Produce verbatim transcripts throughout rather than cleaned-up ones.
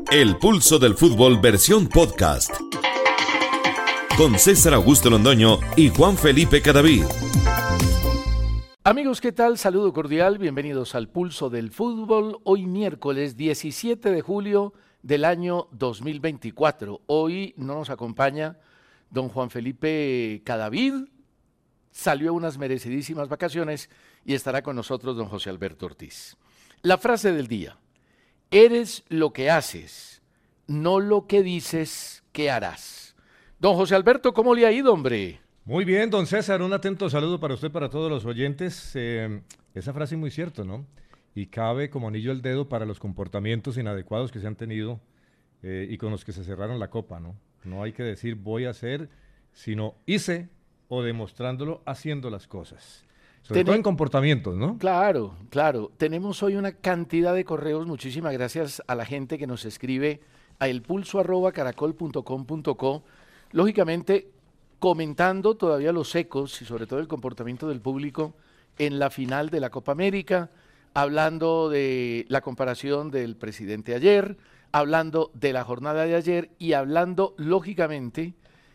El Pulso del Fútbol versión podcast. Con César Augusto Londoño y Juan Felipe Cadavid. Amigos, ¿qué tal? Saludo cordial, bienvenidos al Pulso del Fútbol. Hoy miércoles diecisiete de julio del año dos mil veinticuatro. Hoy no nos acompaña don Juan Felipe Cadavid, salió a unas merecidísimas vacaciones y estará con nosotros don José Alberto Ortiz. La frase del día: eres lo que haces, no lo que dices que harás. Don José Alberto, ¿cómo le ha ido, hombre? Muy bien, don César, un atento saludo para usted, para todos los oyentes. Eh, esa frase es muy cierta, ¿no? Y cabe como anillo al dedo para los comportamientos inadecuados que se han tenido eh, y con los que se cerraron la copa, ¿no? No hay que decir voy a hacer, sino hice o demostrándolo haciendo las cosas. Sobre Ten... todo en comportamientos, ¿no? Claro, claro. Tenemos hoy una cantidad de correos. Muchísimas gracias a la gente que nos escribe a elpulso arroba caracol punto com punto co. Lógicamente, comentando todavía los ecos y sobre todo el comportamiento del público en la final de la Copa América, hablando de la comparación del presidente ayer, hablando de la jornada de ayer y hablando, lógicamente,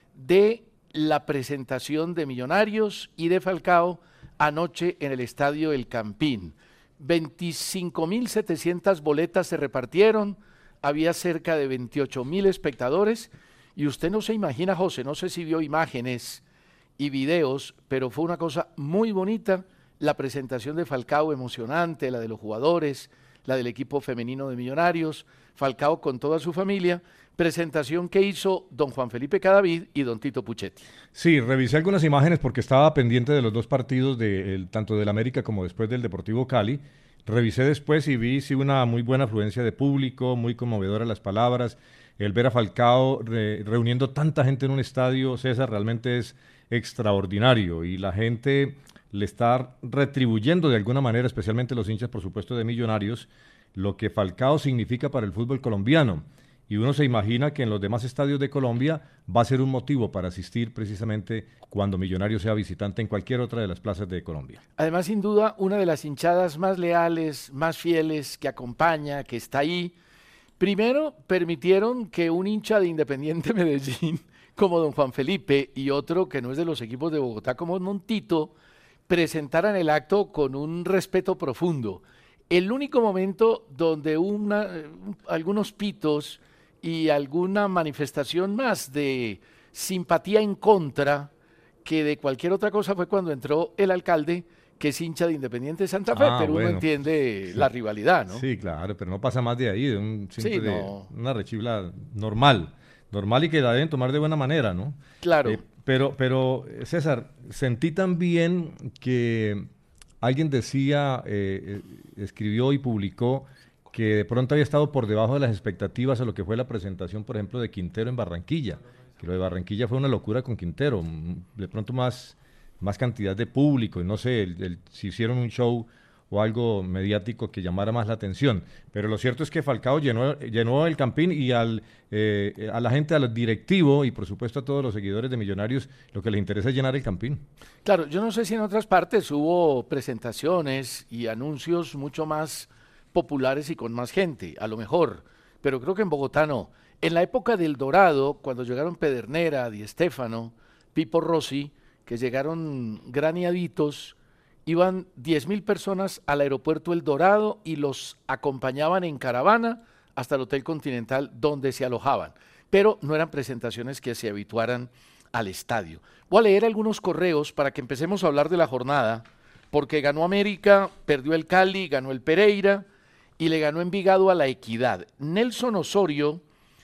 de la presentación de Millonarios y de Falcao anoche en el estadio El Campín. veinticinco mil setecientas boletas se repartieron, había cerca de veintiocho mil espectadores y usted no se imagina, José, no sé si vio imágenes y videos, pero fue una cosa muy bonita la presentación de Falcao, emocionante, la de los jugadores, la del equipo femenino de Millonarios, Falcao con toda su familia, presentación que hizo don Juan Felipe Cadavid y don Tito Puchetti. Sí, revisé algunas imágenes porque estaba pendiente de los dos partidos, de, el, tanto del América como después del Deportivo Cali. Revisé después y vi sí, una muy buena afluencia de público, muy conmovedora las palabras. El ver a Falcao re, reuniendo tanta gente en un estadio, César, realmente es extraordinario y la gente le está retribuyendo de alguna manera, especialmente los hinchas, por supuesto, de Millonarios, lo que Falcao significa para el fútbol colombiano. Y uno se imagina que en los demás estadios de Colombia va a ser un motivo para asistir precisamente cuando Millonarios sea visitante en cualquier otra de las plazas de Colombia. Además, sin duda, una de las hinchadas más leales, más fieles, que acompaña, que está ahí. Primero, permitieron que un hincha de Independiente Medellín, como don Juan Felipe, y otro que no es de los equipos de Bogotá, como don Tito, presentaran el acto con un respeto profundo. El único momento donde una, algunos pitos y alguna manifestación más de simpatía en contra que de cualquier otra cosa fue cuando entró el alcalde, que es hincha de Independiente Santa Fe, ah, pero bueno, uno entiende sí, la rivalidad, ¿no? Sí, claro, pero no pasa más de ahí, de, un, sí, de no. una rechifla normal, normal y que la deben tomar de buena manera, ¿no? Claro. Eh, pero, pero, César, sentí también que alguien decía, eh, escribió y publicó que de pronto había estado por debajo de las expectativas a lo que fue la presentación, por ejemplo, de Quintero en Barranquilla, que lo de Barranquilla fue una locura con Quintero, de pronto más, más cantidad de público, y no sé, el, el, si hicieron un show o algo mediático que llamara más la atención, pero lo cierto es que Falcao llenó, llenó el Campín y al, eh, a la gente, al directivo y por supuesto a todos los seguidores de Millonarios, lo que les interesa es llenar el Campín. Claro, yo no sé si en otras partes hubo presentaciones y anuncios mucho más populares y con más gente, a lo mejor, pero creo que en Bogotá no. En la época del Dorado, cuando llegaron Pedernera, Di Stéfano, Pipo Rossi, que llegaron graniaditos, iban diez mil personas al aeropuerto El Dorado y los acompañaban en caravana hasta el Hotel Continental donde se alojaban, pero no eran presentaciones que se habituaran al estadio. Voy a leer algunos correos para que empecemos a hablar de la jornada, porque ganó América, perdió el Cali, ganó el Pereira y le ganó Envigado a la Equidad. Nelson Osorio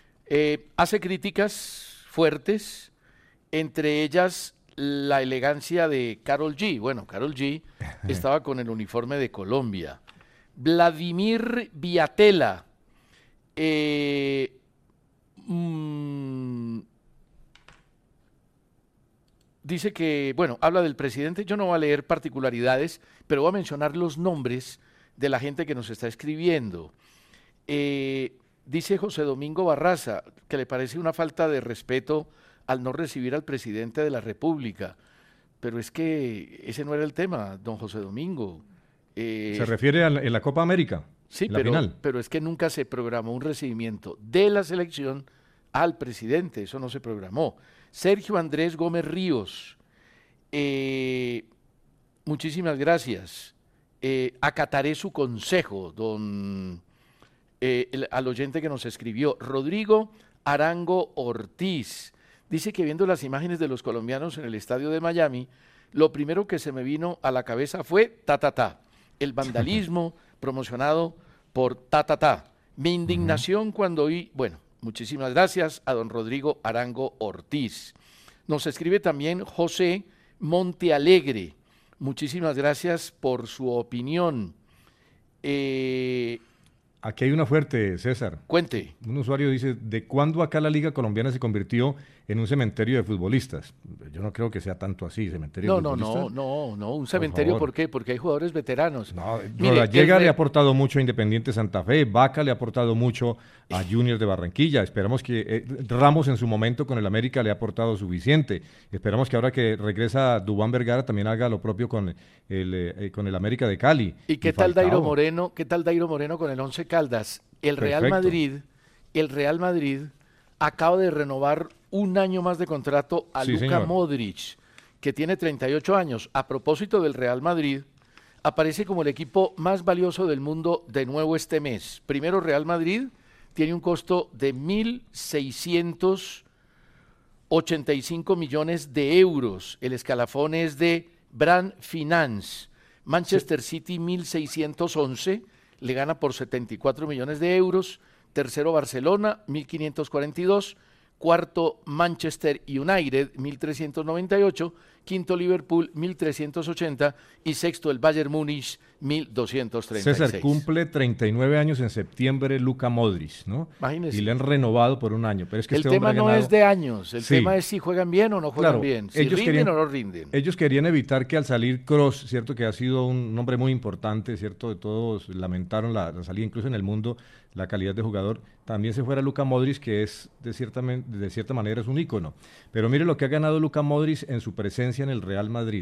eh, hace críticas fuertes, entre ellas la elegancia de Karol G. Bueno, Karol G estaba con el uniforme de Colombia. Vladimir Viatela eh, mmm, dice que, bueno, habla del presidente. Yo no voy a leer particularidades, pero voy a mencionar los nombres de la gente que nos está escribiendo. Eh, dice José Domingo Barraza que le parece una falta de respeto al no recibir al presidente de la República. Pero es que ese no era el tema, don José Domingo. Eh, ¿Se refiere a la, en la Copa América? Sí, en la pero, final. pero es que nunca se programó un recibimiento de la selección al presidente, eso no se programó. Sergio Andrés Gómez Ríos, eh, muchísimas gracias. Eh, acataré su consejo, don eh, el- al oyente que nos escribió. Rodrigo Arango Ortiz dice que viendo las imágenes de los colombianos en el estadio de Miami, lo primero que se me vino a la cabeza fue ta ta ta, el vandalismo promocionado por ta ta ta. Mi indignación cuando oí, bueno, muchísimas gracias a don Rodrigo Arango Ortiz. Nos escribe también José Montealegre. Muchísimas gracias por su opinión. Eh, Aquí hay una fuerte, César. cuente. Un usuario dice, ¿de cuándo acá la Liga Colombiana se convirtió en un cementerio de futbolistas? Yo no creo que sea tanto así, cementerio No, de no, futbolistas. no, no, no, un cementerio, favor. ¿por qué? Porque hay jugadores veteranos. No, Mire, Rodallega el re- le ha aportado mucho a Independiente Santa Fe, Vaca le ha aportado mucho a Junior de Barranquilla. Esperamos que eh, Ramos en su momento con el América le ha aportado suficiente. Esperamos que ahora que regresa Dubán Vergara también haga lo propio con el, eh, con el América de Cali. ¿Y qué Y tal Falcao. Dairo Moreno? ¿Qué tal Dairo Moreno con el Once Caldas? El Real Perfecto. Madrid, el Real Madrid acaba de renovar un año más de contrato a Sí, Luka señor. Modric, que tiene treinta y ocho años. A propósito del Real Madrid, aparece como el equipo más valioso del mundo de nuevo este mes. Primero Real Madrid tiene un costo de mil seiscientos ochenta y cinco millones de euros. El escalafón es de Brand Finance. Manchester City mil seiscientos once, le gana por setenta y cuatro millones de euros. Tercero Barcelona, mil quinientos cuarenta y dos. Cuarto Manchester United, mil trescientos noventa y ocho. Quinto Liverpool, mil trescientos ochenta. Y sexto el Bayern Múnich, mil doscientos treinta y seis. César, cumple treinta y nueve años en septiembre Luka Modric, ¿no? Imagínese. Y le han renovado por un año. Pero es que El este hombre tema ha no ganado- es de años, el Sí. tema es si juegan bien o no juegan Claro, bien, si ellos rinden querían- o no rinden. Ellos querían evitar que al salir Kroos, cierto, que ha sido un nombre muy importante, cierto, de todos lamentaron la, la salida, incluso en el mundo, la calidad de jugador, también se fuera Luka Modric, que es de cierta, men- de cierta manera es un ícono. Pero mire lo que ha ganado Luka Modric en su presencia en el Real Madrid.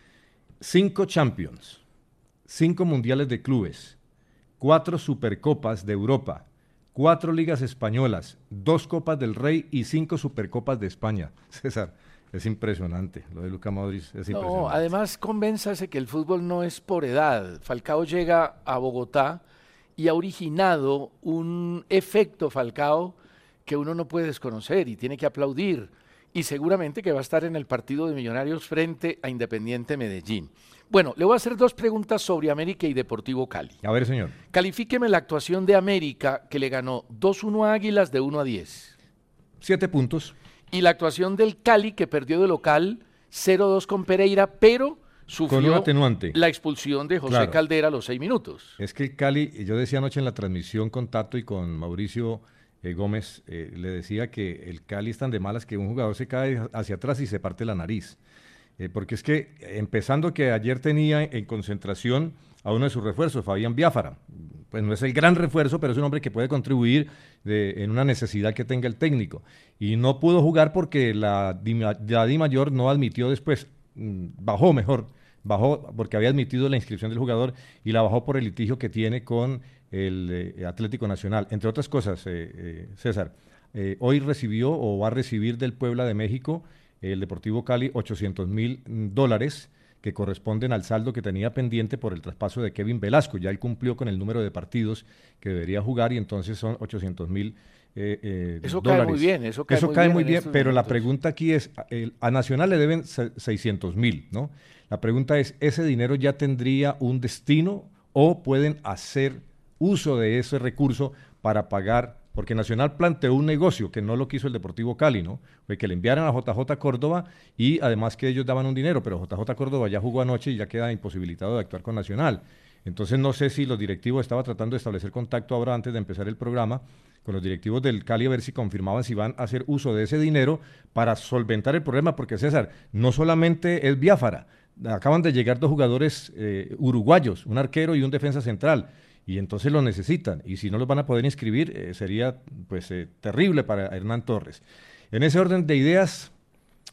Cinco Champions, cinco Mundiales de Clubes, cuatro Supercopas de Europa, cuatro Ligas Españolas, dos Copas del Rey y cinco Supercopas de España. César, es impresionante, lo de Luka Modric es No, impresionante. además convénzase que el fútbol no es por edad. Falcao llega a Bogotá y ha originado un efecto Falcao que uno no puede desconocer y tiene que aplaudir. Y seguramente que va a estar en el partido de Millonarios frente a Independiente Medellín. Bueno, le voy a hacer dos preguntas sobre América y Deportivo Cali. A ver, señor. Califíqueme la actuación de América, que le ganó dos uno a Águilas de uno a diez. Siete puntos. Y la actuación del Cali, que perdió de local cero dos con Pereira, pero sufrió Con un atenuante. la expulsión de José Claro. Caldera a los seis minutos. Es que el Cali, yo decía anoche en la transmisión con Tato y con Mauricio eh, Gómez, eh, le decía que el Cali es tan de malas que un jugador se cae hacia atrás y se parte la nariz. Eh, porque es que, eh, empezando que ayer tenía en concentración a uno de sus refuerzos, Fabián Biafara. Pues no es el gran refuerzo, pero es un hombre que puede contribuir de- en una necesidad que tenga el técnico. Y no pudo jugar porque la, Dima- la Di Mayor no admitió después, mm, bajó mejor, bajó porque había admitido la inscripción del jugador y la bajó por el litigio que tiene con el eh, Atlético Nacional. Entre otras cosas, eh, eh, César, eh, hoy recibió o va a recibir del Puebla de México el Deportivo Cali ochocientos mil dólares que corresponden al saldo que tenía pendiente por el traspaso de Kevin Velasco. Ya él cumplió con el número de partidos que debería jugar y entonces son ochocientos mil eh, eh, Eso cae dólares. muy bien, eso cae muy cae bien muy en bien, estos pero la momentos. pregunta aquí es, a- el- a Nacional le deben se- seiscientos mil, ¿no? La pregunta es, ¿ese dinero ya tendría un destino o pueden hacer uso de ese recurso para pagar? Porque Nacional planteó un negocio que no lo quiso el Deportivo Cali, ¿no? Fue que le enviaran a J J Córdoba y además que ellos daban un dinero, pero J J Córdoba ya jugó anoche y ya queda imposibilitado de actuar con Nacional. Entonces no sé si los directivos estaban tratando de establecer contacto ahora antes de empezar el programa con los directivos del Cali a ver si confirmaban si van a hacer uso de ese dinero para solventar el problema, porque César, no solamente es Biafara, acaban de llegar dos jugadores eh, uruguayos, un arquero y un defensa central, y entonces lo necesitan, y si no los van a poder inscribir, eh, sería pues eh, terrible para Hernán Torres. En ese orden de ideas,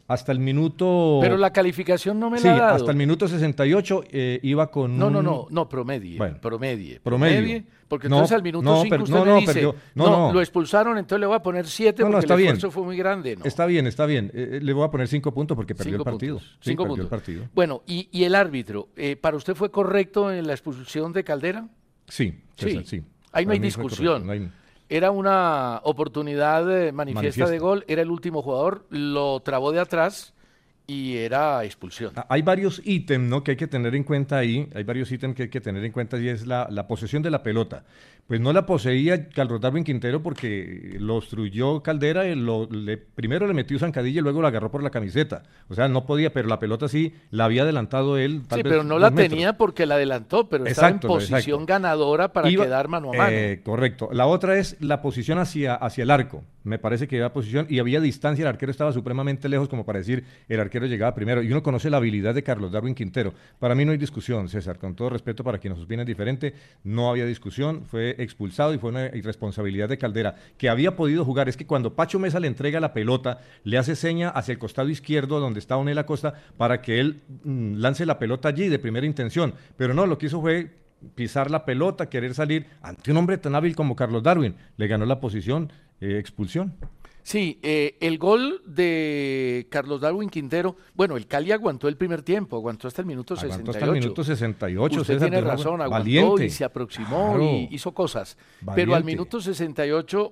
Hasta el minuto... Pero la calificación no me sí, la ha dado. hasta el minuto sesenta y ocho eh, iba con No, un... no, no, no, promedie, Bueno, promedie, promedio. promedie, porque No, entonces al minuto no, cinco per- usted no, me no, dice, perdió. no, No, no. lo expulsaron, entonces le voy a poner siete No, no, porque está el bien. esfuerzo fue muy grande. No. Está bien, está bien. Eh, eh, le voy a poner cinco puntos porque perdió Cinco el partido. puntos, Sí, cinco perdió puntos. el partido. Bueno, y, y el árbitro, eh, ¿para usted fue correcto en la expulsión de Caldera? Sí, César, Sí. sí. Ahí no Para hay mí fue discusión. correcto, no hay- Era una oportunidad eh, manifiesta, Manifiesta. de gol, era el último jugador, lo trabó de atrás y era expulsión. Ah, Hay varios ítems, ¿no?, que hay que tener en cuenta ahí. Hay varios ítems que hay que tener en cuenta y es la, la posesión de la pelota. Pues no la poseía Carlos Darwin Quintero porque lo obstruyó Caldera, y lo, le, primero le metió zancadilla y luego la agarró por la camiseta. O sea, no podía, pero la pelota sí la había adelantado él. Tal Sí, vez pero no dos la metros. tenía porque la adelantó, pero estaba Exacto, en posición exacto. ganadora para Iba- quedar mano a mano. eh, correcto. La otra es la posición hacia, hacia el arco. Me parece que iba posición y había distancia, el arquero estaba supremamente lejos como para decir el arquero llegaba primero. Y uno conoce la habilidad de Carlos Darwin Quintero. Para mí no hay discusión, César, con todo respeto para quienes nos vienen diferente, no había discusión, fue expulsado y fue una irresponsabilidad de Caldera, que había podido jugar. Es que cuando Pacho Mesa le entrega la pelota, le hace seña hacia el costado izquierdo donde está Onel Acosta para que él mm, lance la pelota allí de primera intención. Pero no, lo que hizo fue pisar la pelota, querer salir ante un hombre tan hábil como Carlos Darwin. Le ganó la posición, eh, expulsión. Sí, eh, el gol de Carlos Darwin Quintero, bueno, el Cali aguantó el primer tiempo, aguantó hasta el minuto Aguantó sesenta y ocho. hasta el minuto sesenta y ocho. Usted César, tiene de una- razón, aguantó valiente. y se aproximó Claro. y hizo cosas. Pero al Valiente. minuto sesenta y ocho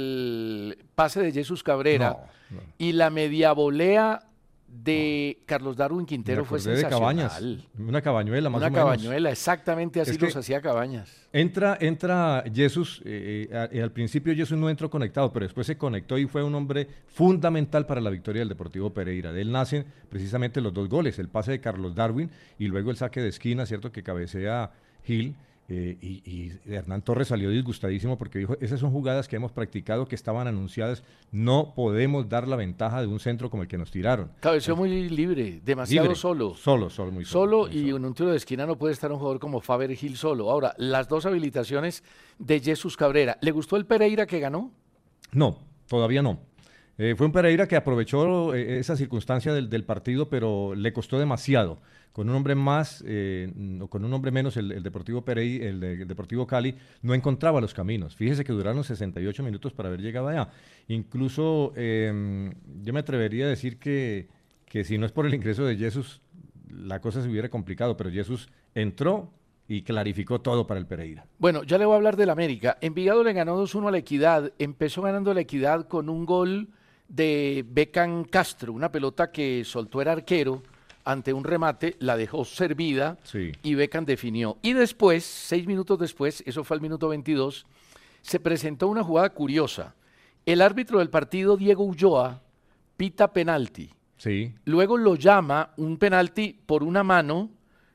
el pase de Jesús Cabrera No, no. y la media volea de Carlos Darwin Quintero Me fue acordé de sensacional. Cabañas, una cabañuela más Una o menos. cabañuela, exactamente así Es que- los hacía Cabañas. Entra, entra Jesús, eh, eh, a- al principio Jesús no entró conectado, pero después se conectó y fue un hombre fundamental para la victoria del Deportivo Pereira. De él nacen precisamente los dos goles, el pase de Carlos Darwin y luego el saque de esquina, ¿cierto?, que cabecea Gil. Eh, y, y Hernán Torres salió disgustadísimo porque dijo, esas son jugadas que hemos practicado, que estaban anunciadas, no podemos dar la ventaja de un centro como el que nos tiraron. Cabeció muy libre, demasiado Libre. solo. Solo, solo, muy solo. Solo muy y en un tiro de esquina no puede estar un jugador como Faber Gil solo. Ahora, las dos habilitaciones de Jesús Cabrera. ¿Le gustó el Pereira que ganó? No, todavía no. Eh, fue un Pereira que aprovechó eh, esa circunstancia del, del partido, pero le costó demasiado. Con un hombre más, eh, no, con un hombre menos, el, el Deportivo Pereira, el, de- el Deportivo Cali no encontraba los caminos. Fíjese que duraron sesenta y ocho minutos para haber llegado allá. Incluso eh, yo me atrevería a decir que, que si no es por el ingreso de Jesús, la cosa se hubiera complicado, pero Jesús entró y clarificó todo para el Pereira. Bueno, ya le voy a hablar del América. Envigado le ganó dos uno a la Equidad. Empezó ganando la Equidad con un gol de Beckham Castro, una pelota que soltó el arquero ante un remate, la dejó servida Sí. y Beckham definió. Y después, seis minutos después, eso fue al minuto veintidós, se presentó una jugada curiosa. El árbitro del partido, Diego Ulloa, pita penalti. Sí. Luego lo llama un penalti por una mano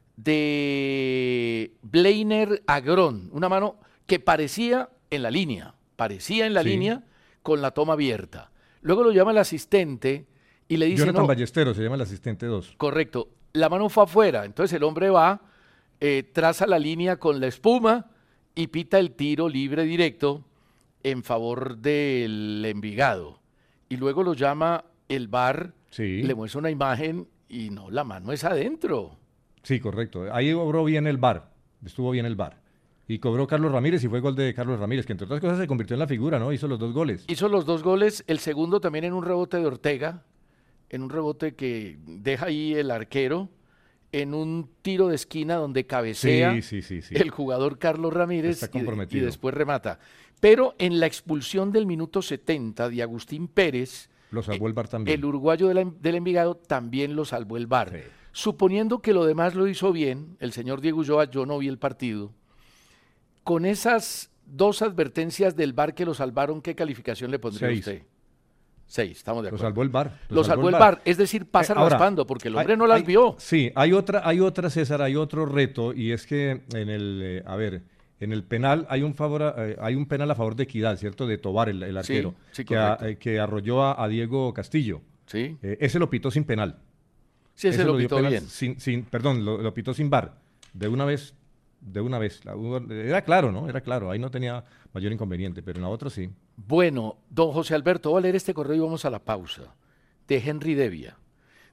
de Bleiner Agrón, una mano que parecía en la línea, parecía en la Sí. línea con la toma abierta. Luego lo llama el asistente y le dice, Jonathan no, Ballesteros, se llama el asistente dos. correcto, la mano fue afuera. Entonces el hombre va, eh, traza la línea con la espuma y pita el tiro libre directo en favor del Envigado. Y luego lo llama el V A R, Sí. le muestra una imagen y no, la mano es adentro. Sí, correcto. Ahí cobró bien el V A R, estuvo bien el V A R. Y cobró Carlos Ramírez y fue gol de Carlos Ramírez, que entre otras cosas se convirtió en la figura, ¿no? Hizo los dos goles. Hizo los dos goles, el segundo también en un rebote de Ortega, en un rebote que deja ahí el arquero, en un tiro de esquina donde cabecea Sí, sí, sí, sí. el jugador Carlos Ramírez Está y, y comprometido. después remata. Pero en la expulsión del minuto setenta de Agustín Pérez, Lo salvó el V A R también. el uruguayo de la- del Envigado también lo salvó el V A R. Sí. Suponiendo que lo demás lo hizo bien, el señor Diego Ulloa, yo no vi el partido, con esas dos advertencias del V A R que lo salvaron, ¿qué calificación le pondría Seis. usted? Seis, estamos de Lo acuerdo. salvó el V A R. Lo salvó el V A R, es decir, pasa Eh, ahora, raspando, porque el hombre hay- no las hay- vio. Sí, hay otra, hay otra, César, hay otro reto, y es que en el, eh, a ver, en el penal hay un favor, a- eh, hay un penal a favor de Equidad, ¿cierto? De Tobar, el, el arquero, sí, que, a- correcto. eh, que arrolló a, a Diego Castillo. Sí, Eh, ese lo pitó sin penal. sí, ese Ese lo dio pitó penal bien. Sin, sin, perdón, lo, lo pitó sin V A R. De una vez, de una vez. La- era claro, ¿no? Era claro. Ahí no tenía mayor inconveniente, pero en la otra sí. Bueno, don José Alberto, voy a leer este correo y vamos a la pausa. De Henry Devia.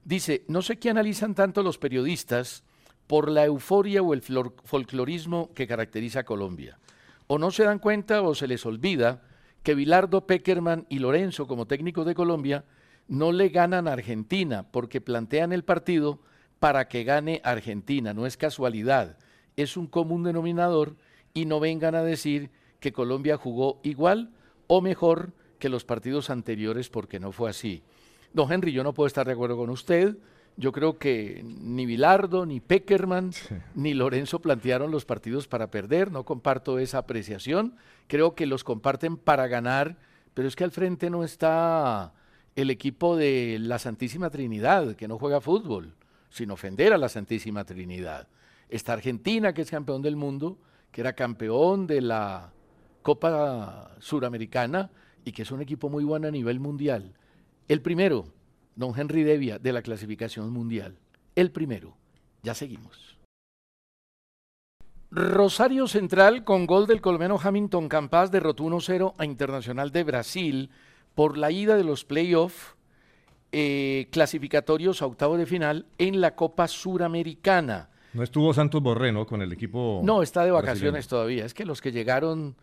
Dice, no sé qué analizan tanto los periodistas por la euforia o el flor- folclorismo que caracteriza a Colombia. O no se dan cuenta o se les olvida que Bilardo, Peckerman y Lorenzo, como técnicos de Colombia, no le ganan a Argentina porque plantean el partido para que gane Argentina. No es casualidad, es un común denominador y no vengan a decir que Colombia jugó igual o mejor que los partidos anteriores porque no fue así. Don Henry, yo no puedo estar de acuerdo con usted. Yo creo que ni Bilardo, ni Peckerman, sí. ni Lorenzo plantearon los partidos para perder. No comparto esa apreciación. Creo que los comparten para ganar, pero es que al frente no está el equipo de la Santísima Trinidad, que no juega fútbol, sin ofender a la Santísima Trinidad. Está Argentina, que es campeón del mundo, que era campeón de la Copa Suramericana y que es un equipo muy bueno a nivel mundial. El primero, don Henry Devia, de la clasificación mundial. El primero. Ya seguimos. Rosario Central, con gol del colombiano Hamilton Campas, derrotó uno cero a Internacional de Brasil por la ida de los playoffs eh, clasificatorios a octavo de final en la Copa Suramericana. No estuvo Santos Borré, ¿no? Con el equipo. No, está de vacaciones brasileño. todavía. Es que los que llegaron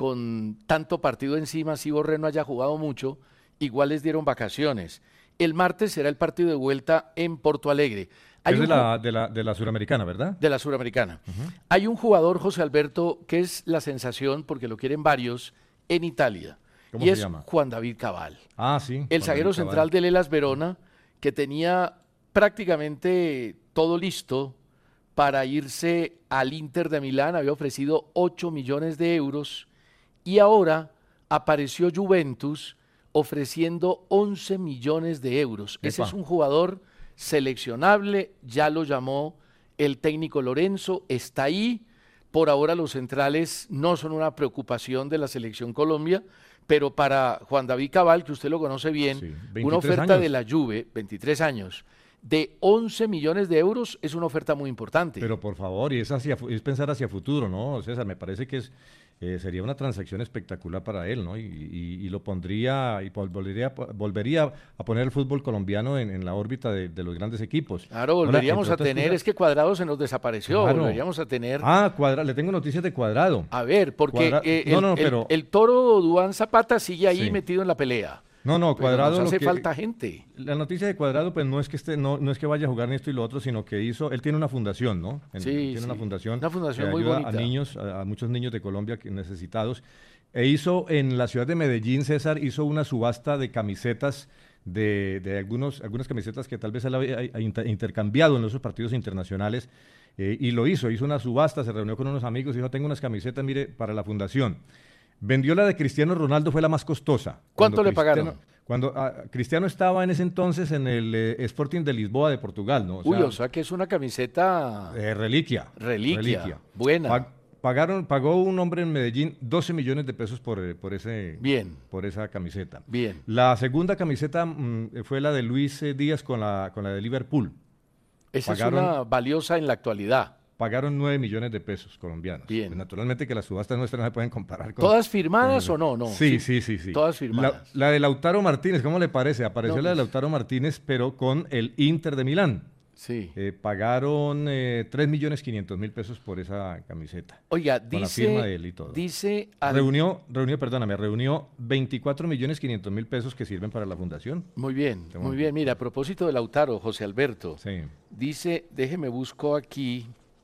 con tanto partido encima, si Borré no haya jugado mucho, igual les dieron vacaciones. El martes será el partido de vuelta en Porto Alegre. Hay Es de un la, de, la, de la Suramericana, ¿verdad? De la Suramericana. Uh-huh. Hay un jugador, José Alberto, que es la sensación, porque lo quieren varios, en Italia. ¿Cómo y se es llama? Juan David Cabal. Ah, sí. El zaguero central del Hellas Verona, que tenía prácticamente todo listo para irse al Inter de Milán, había ofrecido ocho millones de euros y ahora apareció Juventus ofreciendo once millones de euros. Epa. Ese es un jugador seleccionable, ya lo llamó el técnico Lorenzo, está ahí. Por ahora los centrales no son una preocupación de la selección Colombia, pero para Juan David Cabal, que usted lo conoce bien, sí, una oferta años. de la Juve, veintitrés años, de once millones de euros es una oferta muy importante. Pero por favor, y es, hacia, es pensar hacia futuro, ¿no, César? Me parece que es, eh, sería una transacción espectacular para él, ¿no? Y, y, y lo pondría, y volvería, volvería a poner el fútbol colombiano en, en la órbita de, de los grandes equipos. Claro, volveríamos Ahora, a tener, cosas, es que Cuadrado se nos desapareció, claro. volveríamos a tener... Ah, Cuadrado, le tengo noticias de Cuadrado. A ver, porque Cuadra... eh, no, el, no, el, pero... el, el toro Duván Zapata sigue ahí sí. metido en la pelea. No, no, Cuadrado. Pero nos hace que, falta gente. La noticia de Cuadrado, pues no es que esté, no, no es que vaya a jugar ni esto y lo otro, sino que hizo, él tiene una fundación, ¿no? En, Sí, tiene sí. una fundación, una fundación que muy ayuda bonita a niños, a, a muchos niños de Colombia que necesitados. E hizo en la ciudad de Medellín, César, hizo una subasta de camisetas, de, de algunos, algunas camisetas que tal vez él había intercambiado en esos partidos internacionales, eh, y lo hizo, hizo una subasta, se reunió con unos amigos y dijo, tengo unas camisetas, mire, para la fundación. Vendió la de Cristiano Ronaldo, fue la más costosa. ¿Cuánto le Cristiano, pagaron? Cuando uh, Cristiano estaba en ese entonces en el eh, Sporting de Lisboa de Portugal, ¿no? O sea, Uy, o sea que es una camiseta... Eh, reliquia, reliquia. Reliquia. Buena. Pag pagaron, pagó un hombre en Medellín doce millones de pesos por, por, ese, Bien. por esa camiseta. Bien. La segunda camiseta mmm, fue la de Luis eh, Díaz con la, con la de Liverpool. Esa pagaron, es una valiosa en la actualidad. Pagaron nueve millones de pesos colombianos. Bien. Pues naturalmente que las subastas nuestras no se pueden comparar con... ¿Todas firmadas con o no? No. Sí, sí, sí, sí. Todas firmadas. La, la de Lautaro Martínez, ¿cómo le parece? Apareció no, la de pues... Lautaro Martínez, pero con el Inter de Milán. Sí. Eh, pagaron eh, tres millones quinientos mil pesos por esa camiseta. Oiga, con dice... la firma de él y todo. Dice... Al... Reunió, reunió, perdóname, reunió veinticuatro millones quinientos mil pesos que sirven para la fundación. Muy bien, muy bien. Mira, a propósito de Lautaro, José Alberto. Sí. Dice, déjeme busco aquí...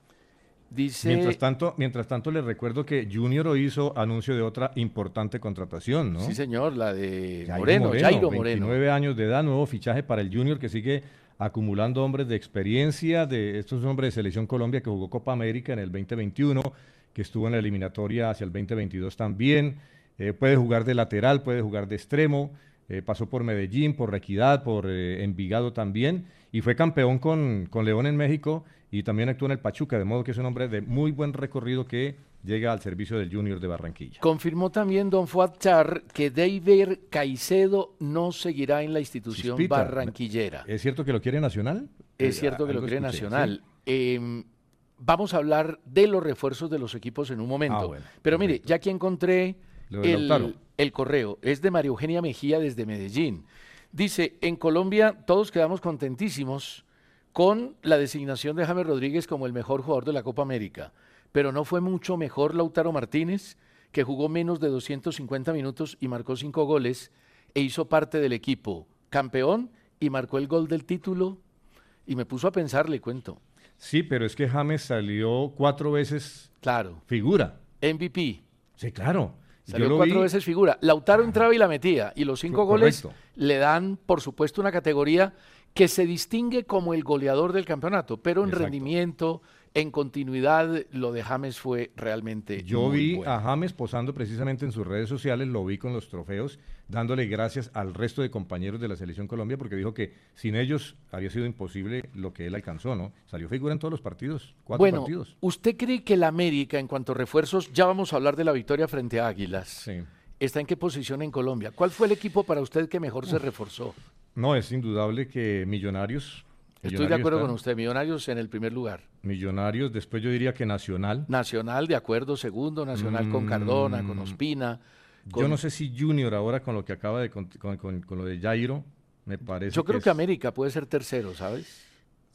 Dice... Mientras tanto, mientras tanto, les recuerdo que Junior hizo anuncio de otra importante contratación, ¿no? Sí, señor, la de Jairo Moreno, Moreno, Jairo Moreno. veintinueve años de edad, nuevo fichaje para el Junior que sigue acumulando hombres de experiencia. De, estos son hombres de Selección Colombia que jugó Copa América en el veinte veintiuno, que estuvo en la eliminatoria hacia el veinte veintidós también. Eh, puede jugar de lateral, puede jugar de extremo. Eh, pasó por Medellín, por La Equidad, por eh, Envigado también, y fue campeón con, con León en México, y también actuó en el Pachuca, de modo que es un hombre de muy buen recorrido que llega al servicio del Junior de Barranquilla. Confirmó también don Fuad Char que David Caicedo no seguirá en la institución Chispita, barranquillera. ¿Es cierto que lo quiere Nacional? Es eh, cierto que lo quiere escuché, Nacional. ¿sí? Eh, vamos a hablar de los refuerzos de los equipos en un momento. Ah, bueno, Pero perfecto. mire, ya que encontré Lo de el, Lautaro. el correo, es de María Eugenia Mejía desde Medellín. Dice, en Colombia todos quedamos contentísimos con la designación de James Rodríguez como el mejor jugador de la Copa América, pero ¿no fue mucho mejor Lautaro Martínez, que jugó menos de doscientos cincuenta minutos y marcó cinco goles e hizo parte del equipo campeón y marcó el gol del título? Y me puso a pensar, le cuento. Sí, pero es que James salió cuatro veces Claro. figura. M V P. Sí, claro. Salió Yo lo cuatro vi- veces figura. Lautaro entraba y la metía. Y los cinco Co- goles correcto. le dan, por supuesto, una categoría que se distingue como el goleador del campeonato. Pero en Exacto. rendimiento, en continuidad, lo de James fue realmente Yo muy vi bueno. a James posando precisamente en sus redes sociales, lo vi con los trofeos, dándole gracias al resto de compañeros de la Selección Colombia, porque dijo que sin ellos había sido imposible lo que él alcanzó, ¿no? Salió figura en todos los partidos, cuatro Bueno, partidos. ¿usted cree que el América, en cuanto a refuerzos, ya vamos a hablar de la victoria frente a Águilas, Sí. está en qué posición en Colombia? ¿Cuál fue el equipo para usted que mejor se reforzó? No, es indudable que Millonarios. Estoy de Millonarios acuerdo está- con usted. Millonarios en el primer lugar. Millonarios, después yo diría que Nacional. Nacional, de acuerdo, segundo. Nacional con Cardona, con Mm, Ospina. Yo con- no sé si Junior ahora con lo que acaba de con, con- con- con lo de Jairo, me parece. Yo creo es- que América puede ser tercero, ¿sabes?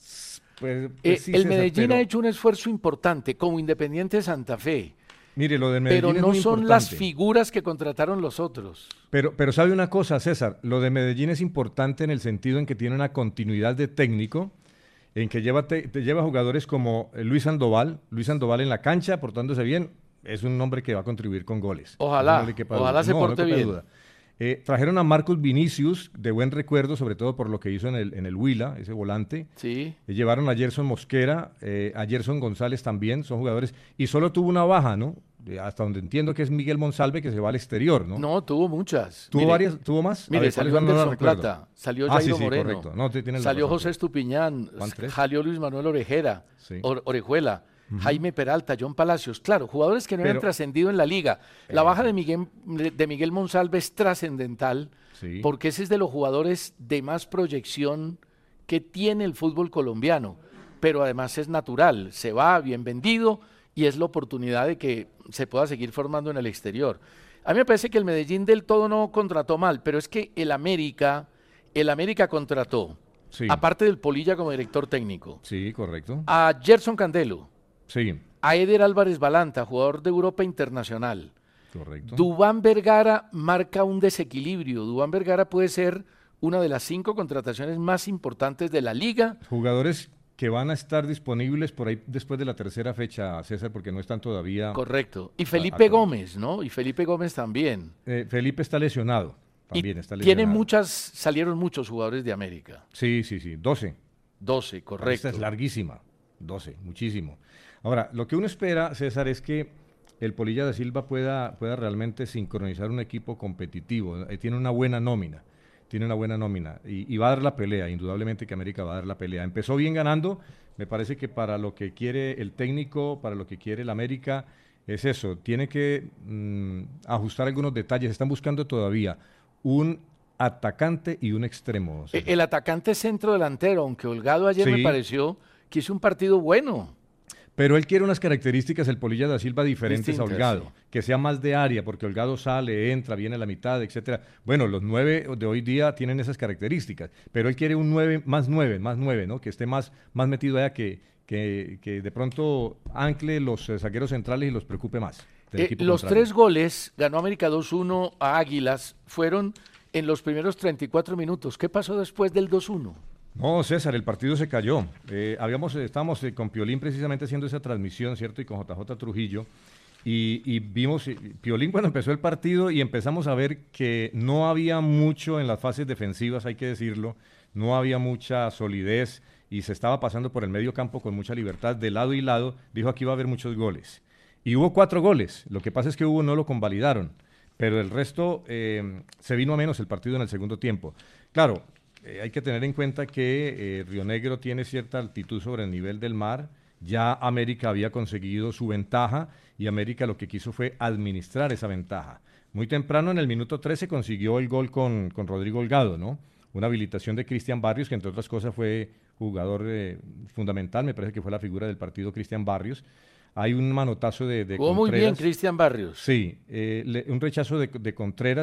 Pues, Eh, pues sí, el César, Medellín pero- ha hecho un esfuerzo importante como Independiente Santa Fe, Mire, lo de Medellín pero es no muy son las importante. figuras que contrataron los otros. Pero, pero sabe una cosa, César, lo de Medellín es importante en el sentido en que tiene una continuidad de técnico, en que lleva, te, te lleva jugadores como eh, Luis Sandoval, Luis Sandoval en la cancha, portándose bien, es un hombre que va a contribuir con goles. Ojalá, Eso no le quepa ojalá duda. se No, no porte quepa bien. duda. Eh, trajeron a Marcus Vinicius, de buen recuerdo, sobre todo por lo que hizo en el, en el Huila, ese volante. Sí. Eh, llevaron a Gerson Mosquera, eh, a Gerson González también, son jugadores, y solo tuvo una baja, ¿no? Eh, hasta donde entiendo que es Miguel Monsalve, que se va al exterior, ¿no? No, tuvo muchas. ¿Tuvo Mire, varias? ¿Tuvo más? A Mire, ver, salió ¿cuáles son? No la Anderson recuerdo. Plata, salió Ah, Jairo sí, sí, Moreno, correcto. No, te- tienes la salió razón, José sí. Estupiñán, Van tres. salió Luis Manuel Orejera, Sí. Or- Orejuela, Jaime Peralta, John Palacios. Claro, jugadores que no habían Pero- trascendido en la liga. La baja de Miguel, de Miguel Monsalve es trascendental Sí. porque ese es de los jugadores de más proyección que tiene el fútbol colombiano. Pero además es natural, se va bien vendido y es la oportunidad de que se pueda seguir formando en el exterior. A mí me parece que el Medellín del todo no contrató mal, pero es que el América, el América contrató, Sí. aparte del Polilla como director técnico, Sí, correcto. a Gerson Candelo, Sí, a Eder Álvarez Balanta, jugador de Europa Internacional. correcto. Duván Vergara marca un desequilibrio. Duván Vergara puede ser una de las cinco contrataciones más importantes de la liga. Jugadores que van a estar disponibles por ahí después de la tercera fecha, César, porque no están todavía. Correcto. Y a- Felipe a- Gómez, ¿no? Y Felipe Gómez también. Eh, Felipe está lesionado. También y está lesionado. tiene muchas, salieron muchos jugadores de América. Sí, sí, sí. doce. doce, correcto. Esta es larguísima. doce, muchísimo. Ahora, lo que uno espera, César, es que el Polilla da Silva pueda, pueda realmente sincronizar un equipo competitivo. Eh, tiene una buena nómina. Tiene una buena nómina. Y, y va a dar la pelea. Indudablemente que América va a dar la pelea. Empezó bien ganando. Me parece que para lo que quiere el técnico, para lo que quiere el América, es eso. Tiene que mm, ajustar algunos detalles. Están buscando todavía un atacante y un extremo. E- César. El atacante centro delantero, aunque Holgado ayer me Sí. pareció que hizo un partido bueno. Pero él quiere unas características, el Polilla da Silva, diferentes Distintas, a Holgado. sí. Que sea más de área, porque Holgado sale, entra, viene a la mitad, etcétera. Bueno, los nueve de hoy día tienen esas características, pero él quiere un nueve, más nueve, más nueve, ¿no? Que esté más, más metido allá, que, que, que de pronto ancle los eh, zagueros centrales y los preocupe más. del Eh, equipo los contrario. tres goles, ganó América dos uno a Águilas, fueron en los primeros treinta y cuatro minutos. ¿Qué pasó después del dos uno? No, César, el partido se cayó. Eh, habíamos, eh, estábamos eh, con Piolín precisamente haciendo esa transmisión, ¿cierto? Y con J J Trujillo. Y, y vimos, eh, Piolín cuando empezó el partido y empezamos a ver que no había mucho en las fases defensivas, hay que decirlo, no había mucha solidez y se estaba pasando por el medio campo con mucha libertad de lado y lado. Dijo aquí va a haber muchos goles. Y hubo cuatro goles. Lo que pasa es que hubo no lo convalidaron. Pero el resto eh, se vino a menos el partido en el segundo tiempo. Claro, eh, hay que tener en cuenta que eh, Río Negro tiene cierta altitud sobre el nivel del mar. Ya América había conseguido su ventaja y América lo que quiso fue administrar esa ventaja. Muy temprano, en el minuto trece, consiguió el gol con, con Rodrigo Holgado, ¿no? Una habilitación de Cristian Barrios, que entre otras cosas fue jugador eh, fundamental, me parece que fue la figura del partido Cristian Barrios. Hay un manotazo de, de Jugó muy bien Contreras. Cristian Barrios. Sí, eh, le- un rechazo de, de Contreras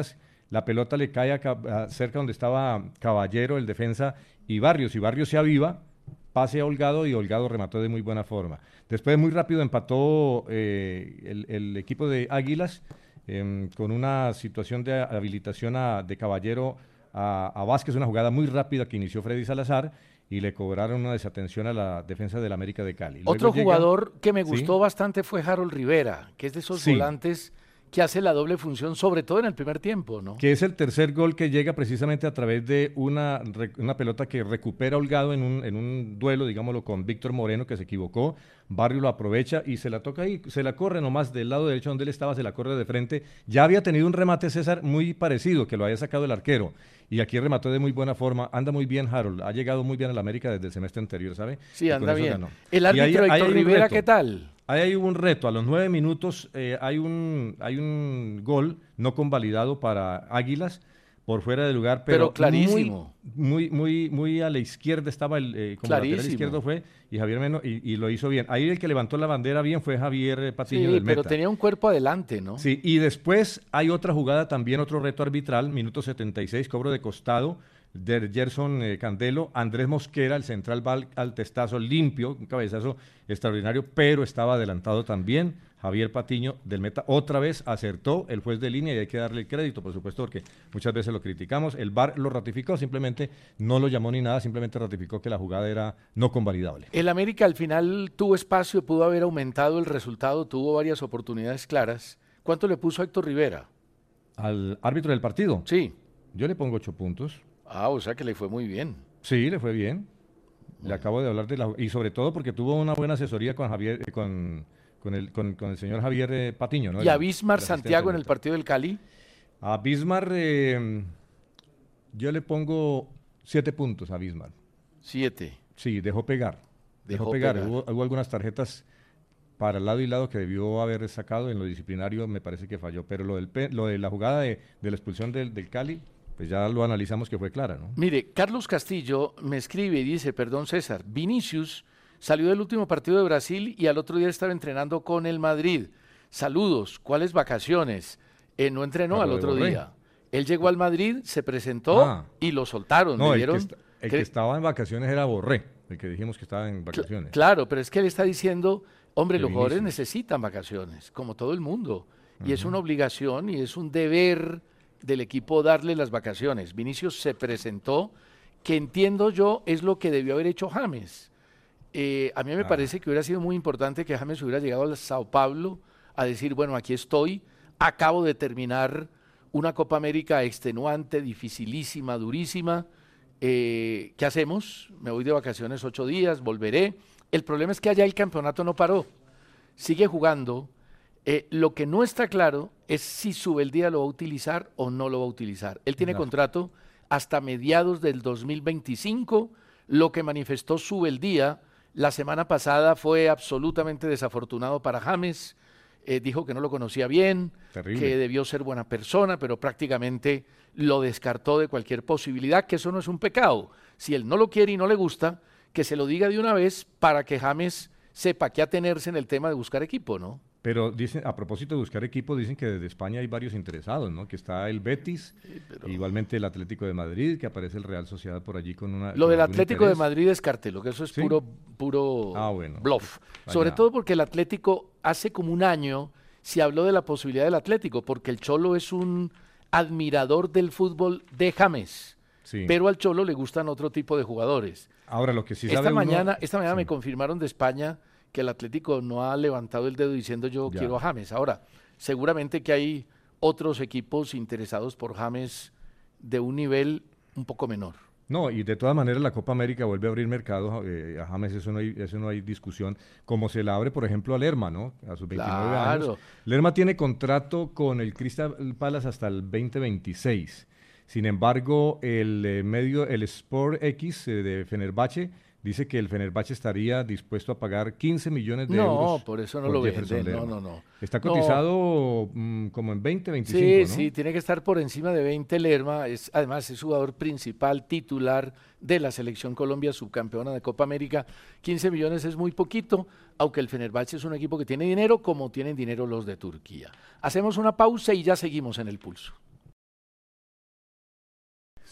la pelota le cae a, a cerca donde estaba Caballero, el defensa, y Barrios, y Barrios se aviva, pase a Holgado y Holgado remató de muy buena forma. Después muy rápido empató eh, el, el equipo de Águilas eh, con una situación de habilitación a, de Caballero a, a Vázquez, una jugada muy rápida que inició Freddy Salazar y le cobraron una desatención a la defensa del América de Cali. Luego Otro llega, jugador que me gustó ¿sí? bastante fue Harold Rivera, que es de esos Sí. volantes que hace la doble función, sobre todo en el primer tiempo, ¿no? Que es el tercer gol que llega precisamente a través de una, una pelota que recupera Holgado en un, en un duelo, digámoslo, con Víctor Moreno, que se equivocó. Barrio lo aprovecha y se la toca ahí, se la corre nomás del lado derecho donde él estaba, se la corre de frente. Ya había tenido un remate César muy parecido, que lo había sacado el arquero. Y aquí remató de muy buena forma. Anda muy bien Harold, ha llegado muy bien a la América desde el semestre anterior, ¿sabe? Sí, Y con anda eso bien. ganó. El Y árbitro ahí- ahí Héctor hay un Rivera, reto. ¿qué tal? Ahí hay un reto, a los nueve minutos eh, hay, un, hay un gol no convalidado para Águilas por fuera de lugar, pero, Pero clarísimo. Muy, muy, muy, muy a la izquierda estaba el, eh, como lateral Clarísimo. izquierdo fue, y Javier Meno, y, y lo hizo bien. Ahí el que levantó la bandera bien fue Javier eh, Patiño Sí, del pero Meta. tenía un cuerpo adelante, ¿no? Sí, y después hay otra jugada también, otro reto arbitral, minuto setenta y seis, cobro de costado de Gerson eh, Candelo, Andrés Mosquera, el central va al, al testazo limpio, un cabezazo extraordinario, pero estaba adelantado también. Javier Patiño del Meta otra vez acertó, el juez de línea, y hay que darle el crédito, por supuesto, porque muchas veces lo criticamos. El V A R lo ratificó, simplemente no lo llamó ni nada, simplemente ratificó que la jugada era no convalidable. El América al final tuvo espacio, pudo haber aumentado el resultado, tuvo varias oportunidades claras. ¿Cuánto le puso a Héctor Rivera? Al árbitro del partido, Sí. yo le pongo ocho puntos. Ah, o sea que le fue muy bien. Sí, le fue bien. Le acabo de hablar de la... Y sobre todo porque tuvo una buena asesoría con Javier, eh, con, con, el, con, con el señor Javier eh, Patiño, ¿no? ¿Y a El- Bismar el asistente Santiago en del el Meta. partido del Cali? A Bismar, eh, yo le pongo siete puntos a Bismar. Siete. Sí, dejó pegar. Dejó, Dejó pegar. pegar. Hubo, hubo algunas tarjetas para lado y lado que debió haber sacado en lo disciplinario, me parece que falló. Pero lo, del, pe- lo de la jugada de, de la expulsión del, del Cali, pues ya lo analizamos que fue clara, ¿no? Mire, Carlos Castillo me escribe y dice, perdón César, Vinicius salió del último partido de Brasil y al otro día estaba entrenando con el Madrid. Saludos, ¿cuáles vacaciones? Eh, no entrenó Ah, al lo de otro Borré. día. Él llegó al Madrid, se presentó Ah. y lo soltaron. No, le el, dieron, que, est- el cre- que estaba en vacaciones era Borré, el que dijimos que estaba en Cl- vacaciones. Claro, pero es que él está diciendo, hombre, De los jugadores Vinicius. necesitan vacaciones, como todo el mundo. Y es una obligación y es un deber del equipo darle las vacaciones. Vinicius se presentó, que entiendo yo es lo que debió haber hecho James. Eh, a mí me Ah. parece que hubiera sido muy importante que James hubiera llegado al Sao Paulo a decir, bueno, aquí estoy, acabo de terminar una Copa América extenuante, dificilísima, durísima. Eh, ¿qué hacemos? Me voy de vacaciones ocho días, volveré. El problema es que allá el campeonato no paró, sigue jugando. Eh, lo que no está claro es si Subeldía lo va a utilizar o no lo va a utilizar. Él tiene No. contrato hasta mediados del dos mil veinticinco. Lo que manifestó Subeldía la semana pasada fue absolutamente desafortunado para James. Eh, dijo que no lo conocía bien, Terrible. que debió ser buena persona, pero prácticamente lo descartó de cualquier posibilidad, que eso no es un pecado. Si él no lo quiere y no le gusta, que se lo diga de una vez para que James sepa qué atenerse en el tema de buscar equipo, ¿no? Pero dicen, a propósito de buscar equipo, dicen que desde España hay varios interesados, ¿no? Que está el Betis, igualmente el Atlético de Madrid, que aparece el Real Sociedad por allí con una... Lo con del algún Atlético de interés. Madrid descártelo, que eso es ¿Sí? puro, puro Ah, bueno. bluff. Allá. Sobre todo porque el Atlético, hace como un año, se habló de la posibilidad del Atlético, porque el Cholo es un admirador del fútbol de James, Sí. pero al Cholo le gustan otro tipo de jugadores. Ahora, lo que sí esta sabe uno- mañana, esta mañana Sí. me confirmaron de España que el Atlético no ha levantado el dedo diciendo yo Ya. quiero a James. Ahora, seguramente que hay otros equipos interesados por James de un nivel un poco menor. No, y de todas maneras la Copa América vuelve a abrir mercado, eh, a James eso no, hay, eso no hay discusión, como se la abre, por ejemplo, a Lerma, ¿no? A sus veintinueve Claro. años. Lerma tiene contrato con el Crystal Palace hasta el veinte veintiséis. Sin embargo, el eh, medio, el Sport X eh, de Fenerbahce, dice que el Fenerbahce estaría dispuesto a pagar quince millones de No, euros. por eso no por lo Jefferson venden, no, Lerma. no, no. Está No. cotizado mm, como en veinte, veinticinco, Sí, ¿no? sí, tiene que estar por encima de veinte Lerma. Es, además, es jugador principal, titular de la Selección Colombia, subcampeona de Copa América. quince millones es muy poquito, aunque el Fenerbahce es un equipo que tiene dinero, como tienen dinero los de Turquía. Hacemos una pausa y ya seguimos en el pulso.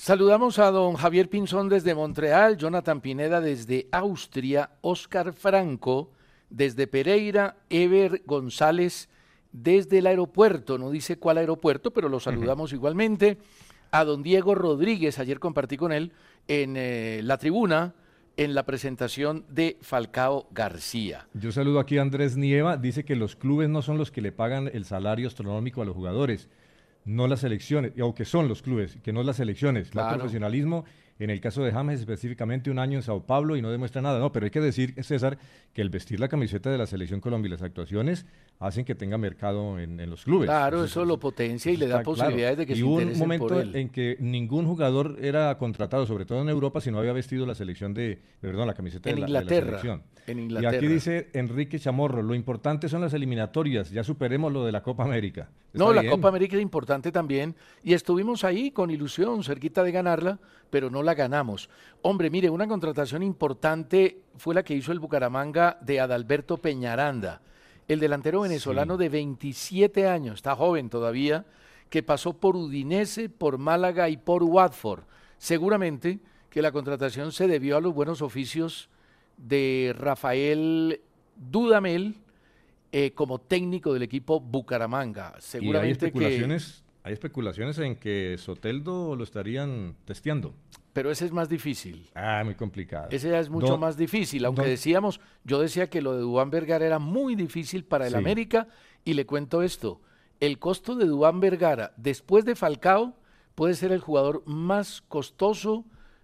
Saludamos a don Javier Pinzón desde Montreal, Jonathan Pineda desde Austria, Oscar Franco desde Pereira, Ever González desde el aeropuerto, no dice cuál aeropuerto, pero lo saludamos uh-huh. igualmente. A don Diego Rodríguez, ayer compartí con él en eh, la tribuna, en la presentación de Falcao García. Yo saludo aquí a Andrés Nieva, dice que los clubes no son los que le pagan el salario astronómico a los jugadores, no las selecciones, o que son los clubes, que no las selecciones, claro. El profesionalismo, en el caso de James específicamente un año en Sao Paulo y no demuestra nada, no, pero hay que decir, César, que el vestir la camiseta de la Selección Colombia y las actuaciones hacen que tenga mercado en, en los clubes. Claro, eso, eso lo potencia y le da posibilidades claro. de que y se interesen por él. Y hubo un momento él. en que ningún jugador era contratado, sobre todo en Europa, si no había vestido la selección de, perdón, la camiseta en de, la, Inglaterra, de la selección. En Inglaterra. Y aquí dice Enrique Chamorro, lo importante son las eliminatorias, ya superemos lo de la Copa América. Está no, bien. La Copa América es importante también y estuvimos ahí con ilusión, cerquita de ganarla, pero no la ganamos. Hombre, mire, una contratación importante fue la que hizo el Bucaramanga de Adalberto Peñaranda, el delantero venezolano sí. de veintisiete años, está joven todavía, que pasó por Udinese, por Málaga y por Watford. Seguramente que la contratación se debió a los buenos oficios de Rafael Dudamel eh, como técnico del equipo Bucaramanga. Seguramente y hay especulaciones, que... hay especulaciones en que Soteldo lo estarían testeando. Pero ese es más difícil. Ah, muy complicado. Ese ya es mucho don, más difícil, aunque don, decíamos, yo decía que lo de Duván Vergara era muy difícil para el sí. América, y le cuento esto, el costo de Duván Vergara después de Falcao puede ser el jugador más costoso.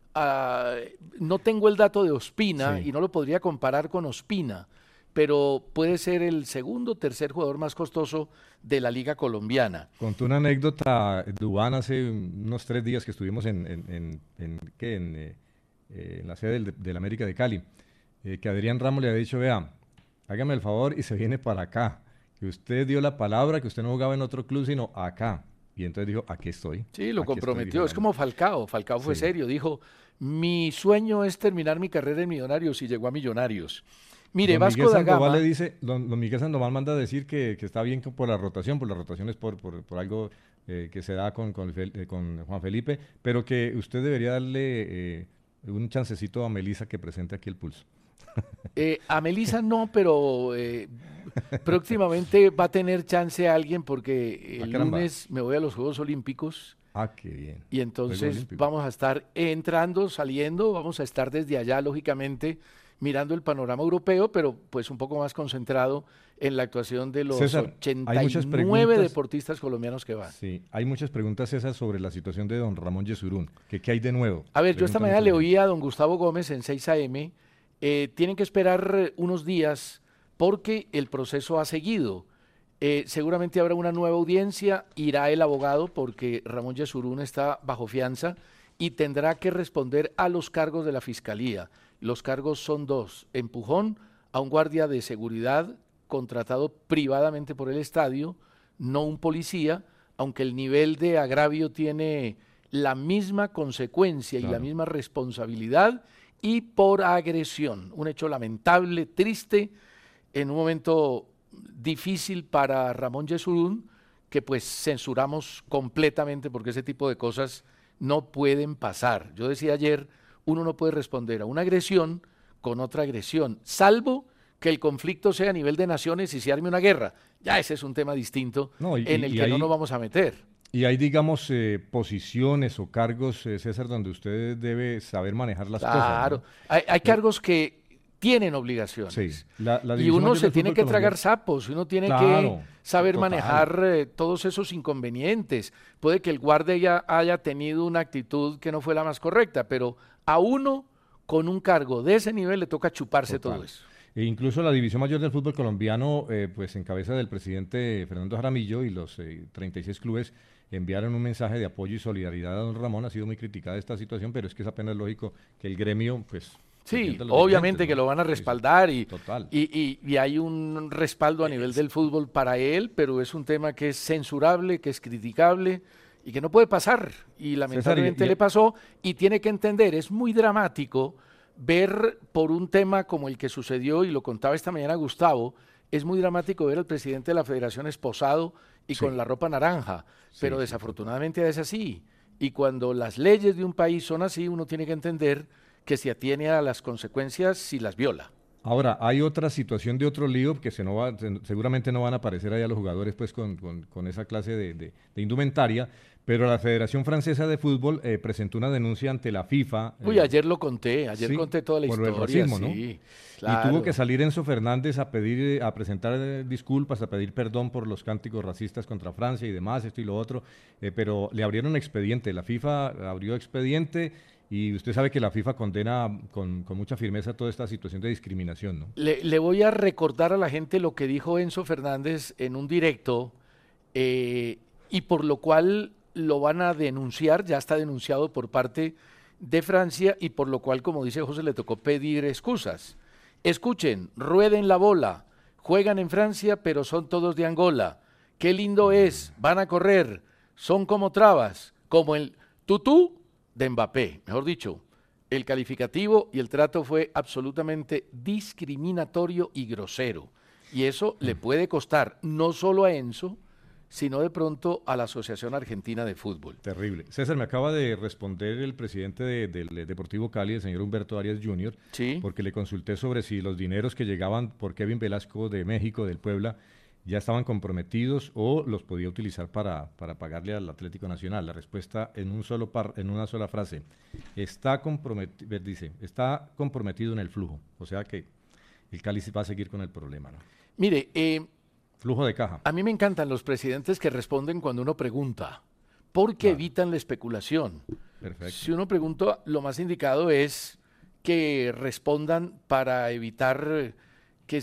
Uh, no tengo el dato de Ospina sí. y no lo podría comparar con Ospina, pero puede ser el segundo o tercer jugador más costoso de la Liga Colombiana. Contó una anécdota, Duván, hace unos tres días que estuvimos en, en, en, en, ¿qué? en, eh, en la sede del, del América de Cali, eh, que Adrián Ramos le había dicho, vea, hágame el favor y se viene para acá, que usted dio la palabra, que usted no jugaba en otro club, sino acá. Y entonces dijo, aquí estoy. Sí, lo comprometió. Es como Falcao. Falcao fue sí. serio. Dijo, mi sueño es terminar mi carrera en Millonarios y llegó a Millonarios. Mire, don Vasco da Gama... le dice, don, don Miguel Sandoval manda a decir que, que está bien por la rotación, por las rotaciones por, por, por algo eh, que se da con, con, eh, con Juan Felipe, pero que usted debería darle eh, un chancecito a Melissa que presente aquí el pulso. Eh, a Melissa no, pero eh, próximamente va a tener chance a alguien porque el ah, lunes me voy a los Juegos Olímpicos. Ah, qué bien. Y entonces vamos a estar entrando, saliendo, vamos a estar desde allá, lógicamente, mirando el panorama europeo, pero pues un poco más concentrado en la actuación de los César, ochenta y nueve deportistas colombianos que van. Sí, hay muchas preguntas, César, sobre la situación de don Ramón Yesurún. ¿Qué, qué hay de nuevo? A ver, yo esta mañana le oí a don Gustavo Gómez en seis a eme. Eh, tienen que esperar unos días porque el proceso ha seguido. Eh, seguramente habrá una nueva audiencia, irá el abogado porque Ramón Yesurún está bajo fianza y tendrá que responder a los cargos de la Fiscalía. Los cargos son dos: empujón a un guardia de seguridad contratado privadamente por el estadio, no un policía, aunque el nivel de agravio tiene la misma consecuencia y claro. la misma responsabilidad, y por agresión, un hecho lamentable, triste, en un momento difícil para Ramón Yesurún, que pues censuramos completamente porque ese tipo de cosas no pueden pasar. Yo decía ayer, uno no puede responder a una agresión con otra agresión, salvo que el conflicto sea a nivel de naciones y se arme una guerra. Ya ese es un tema distinto no, y, en el que ahí, no nos vamos a meter. Y hay, digamos, eh, posiciones o cargos, eh, César, donde usted debe saber manejar las claro. cosas. Claro, ¿no? hay, hay cargos que tienen obligaciones. Sí. La, la y uno se tiene que tragar sapos, uno tiene claro, que saber total. manejar eh, todos esos inconvenientes. Puede que el guardia ya haya tenido una actitud que no fue la más correcta, pero a uno con un cargo de ese nivel le toca chuparse total. todo eso. E incluso la División Mayor del Fútbol Colombiano, eh, pues en cabeza del presidente Fernando Jaramillo y los eh, treinta y seis clubes enviaron un mensaje de apoyo y solidaridad a don Ramón. Ha sido muy criticada esta situación, pero es que es apenas lógico que el gremio, pues... Sí, obviamente que ¿no? lo van a respaldar y, Total. Y, y, y hay un respaldo a nivel del fútbol para él, pero es un tema que es censurable, que es criticable y que no puede pasar. Y lamentablemente César, y, y, le pasó y tiene que entender, es muy dramático ver por un tema como el que sucedió, y lo contaba esta mañana Gustavo, es muy dramático ver al presidente de la federación esposado y sí. con la ropa naranja, pero sí, desafortunadamente sí. es así. Y cuando las leyes de un país son así, uno tiene que entender que se atiene a las consecuencias si las viola. Ahora, hay otra situación de otro lío que se no va, se, seguramente no van a aparecer allá los jugadores pues con, con, con esa clase de, de, de indumentaria, pero la Federación Francesa de Fútbol eh, presentó una denuncia ante la FIFA. Uy, eh, ayer lo conté, ayer sí, conté toda la por historia. el racismo, ¿no? Sí, Y claro. tuvo que salir Enzo Fernández a pedir, a presentar eh, disculpas, a pedir perdón por los cánticos racistas contra Francia y demás, esto y lo otro, eh, pero le abrieron expediente, la FIFA abrió expediente. Y usted sabe que la FIFA condena con, con mucha firmeza toda esta situación de discriminación, ¿no? Le, le voy a recordar a la gente lo que dijo Enzo Fernández en un directo eh, y por lo cual lo van a denunciar, ya está denunciado por parte de Francia y por lo cual, como dice José, le tocó pedir excusas. Escuchen, rueden la bola, juegan en Francia pero son todos de Angola. Qué lindo es, van a correr, son como trabas, como el tutú de Mbappé, mejor dicho, el calificativo y el trato fue absolutamente discriminatorio y grosero. Y eso le puede costar no solo a Enzo, sino de pronto a la Asociación Argentina de Fútbol. Terrible. César, me acaba de responder el presidente de, del Deportivo Cali, el señor Humberto Arias junior, ¿Sí? porque le consulté sobre si los dineros que llegaban por Kevin Velasco de México, del Puebla, ya estaban comprometidos o los podía utilizar para, para pagarle al Atlético Nacional. La respuesta en un solo par, en una sola frase, está comprometido, dice, está comprometido en el flujo, o sea que el Cali va a seguir con el problema, ¿no? Mire, eh, flujo de caja. A mí me encantan los presidentes que responden cuando uno pregunta, porque Claro. evitan la especulación. Perfecto. Si uno pregunta, lo más indicado es que respondan para evitar que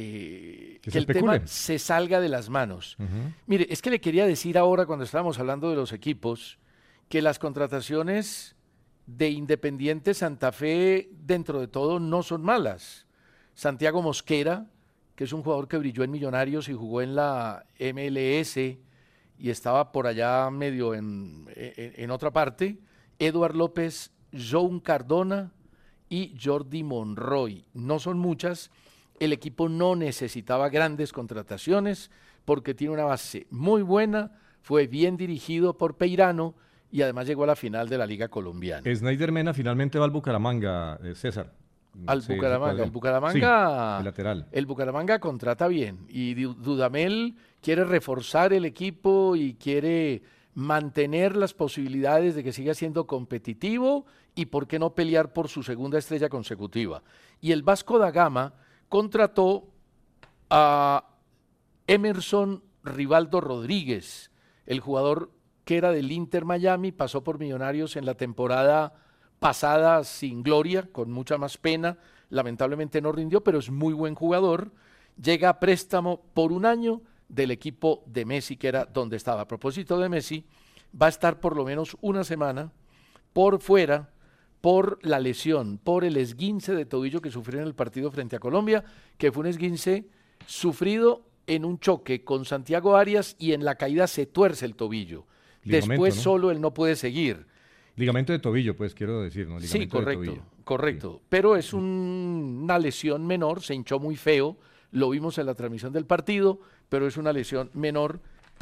se Que que se el especule. tema se salga de las manos. Ujú. Mire, es que le quería decir ahora cuando estábamos hablando de los equipos que las contrataciones de Independiente Santa Fe dentro de todo no son malas. Santiago Mosquera, que es un jugador que brilló en Millonarios y jugó en la M L S y estaba por allá medio en, en, en otra parte. Eduard López, John Cardona y Jordi Monroy. No son muchas. El equipo no necesitaba grandes contrataciones porque tiene una base muy buena, fue bien dirigido por Peirano y además llegó a la final de la Liga Colombiana. Snyder Mena finalmente va al Bucaramanga, eh, César. Al Se- se Bucaramanga. cuadró. El Bucaramanga, Sí, el lateral. el Bucaramanga contrata bien y Du- Dudamel quiere reforzar el equipo y quiere mantener las posibilidades de que siga siendo competitivo y por qué no pelear por su segunda estrella consecutiva. Y el Vasco da Gama contrató a Emerson Rivaldo Rodríguez, el jugador que era del Inter Miami, pasó por Millonarios en la temporada pasada sin gloria, con mucha más pena, lamentablemente no rindió, pero es muy buen jugador, llega a préstamo por un año del equipo de Messi, que era donde estaba. A propósito de Messi, va a estar por lo menos una semana por fuera por la lesión, por el esguince de tobillo que sufrió en el partido frente a Colombia, que fue un esguince sufrido en un choque con Santiago Arias y en la caída se tuerce el tobillo. Ligamento, Después ¿no? solo él no puede seguir. Ligamento de tobillo, pues quiero decir, ¿no? Sí, Ligamento de correcto, tobillo. correcto. Pero es un- una lesión menor, se hinchó muy feo, lo vimos en la transmisión del partido, pero es una lesión menor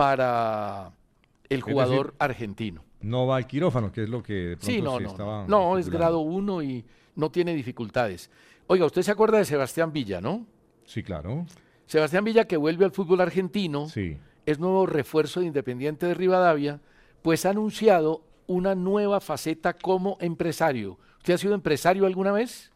para el jugador decir, argentino. No va al quirófano, que es lo que de pronto Sí, no, se no, estaba no, es especulando. grado uno y no tiene dificultades. Oiga, usted se acuerda de Sebastián Villa, ¿no? Sí, claro. Sebastián Villa que vuelve al fútbol argentino, Sí. es nuevo refuerzo de Independiente de Rivadavia, pues ha anunciado una nueva faceta como empresario. ¿Usted ha sido empresario alguna vez?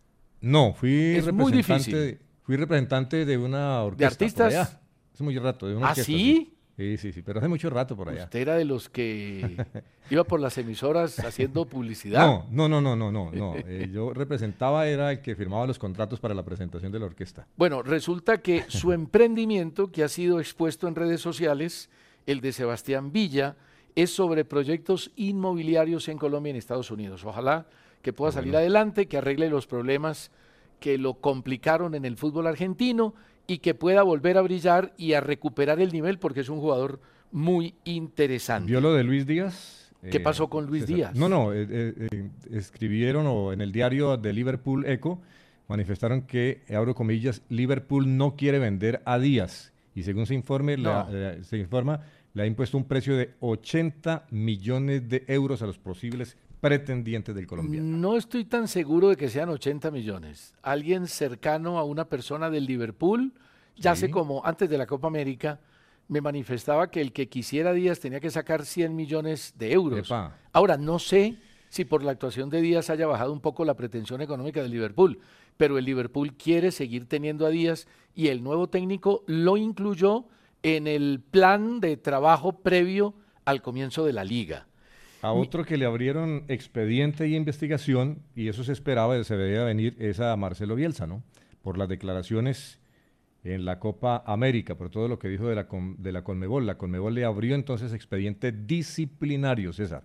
No, fui Es muy representante, difícil. fui representante de una orquesta. artistas? por allá. Hace mucho rato, de una ¿Ah, orquesta, sí? Sí, sí, sí, pero hace mucho rato por allá. Usted era de los que iba por las emisoras haciendo publicidad. No, no, no, no, no, no, no. Eh, yo representaba, era el que firmaba los contratos para la presentación de la orquesta. Bueno, resulta que su emprendimiento, que ha sido expuesto en redes sociales, el de Sebastián Villa, es sobre proyectos inmobiliarios en Colombia y en Estados Unidos. Ojalá que pueda salir adelante, que arregle los problemas que lo complicaron en el fútbol argentino y que pueda volver a brillar y a recuperar el nivel porque es un jugador muy interesante. ¿Vio lo de Luis Díaz? ¿Qué pasó con Luis César. Díaz? No, no, eh, eh, eh, escribieron o en el diario de Liverpool Echo manifestaron que, abro comillas, Liverpool no quiere vender a Díaz. Y según se informe, la- No. eh, se informa, le ha impuesto un precio de ochenta millones de euros a los posibles pretendientes del colombiano. No estoy tan seguro de que sean ochenta millones. Alguien cercano a una persona del Liverpool, ya Sí. sé cómo, antes de la Copa América, me manifestaba que el que quisiera Díaz tenía que sacar cien millones de euros. Epa. Ahora, no sé si por la actuación de Díaz haya bajado un poco la pretensión económica del Liverpool, pero el Liverpool quiere seguir teniendo a Díaz y el nuevo técnico lo incluyó en el plan de trabajo previo al comienzo de la liga. A otro que le abrieron expediente y investigación, y eso se esperaba, se veía venir, es a Marcelo Bielsa, ¿no? Por las declaraciones en la Copa América, por todo lo que dijo de la, Con- de la Conmebol. La Conmebol le abrió entonces expediente disciplinario, César.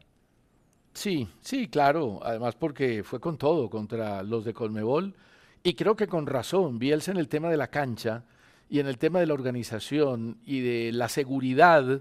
Sí, sí, claro, además porque fue con todo contra los de Colmebol y creo que con razón, Bielsa en el tema de la cancha y en el tema de la organización y de la seguridad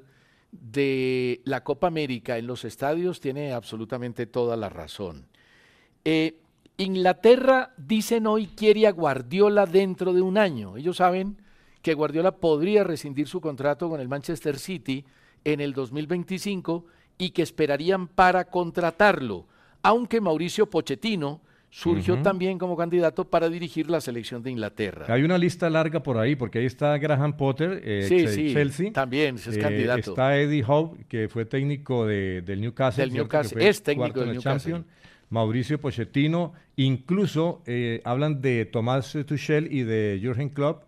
de la Copa América en los estadios tiene absolutamente toda la razón. Eh, Inglaterra, dicen hoy, quiere a Guardiola dentro de un año. Ellos saben que Guardiola podría rescindir su contrato con el Manchester City en el dos mil veinticinco y que esperarían para contratarlo, aunque Mauricio Pochettino surgió Ujú. también como candidato para dirigir la selección de Inglaterra. Hay una lista larga por ahí, porque ahí está Graham Potter, eh, Sí, ex de sí, Chelsea. también es Eh, candidato. Está Eddie Howe, que fue técnico de- del Newcastle. Del ¿cierto? Que Newcastle, fue es técnico cuarto del en el Newcastle. Champions. Mauricio Pochettino, incluso eh, hablan de Tomás Tuchel y de Jürgen Klopp,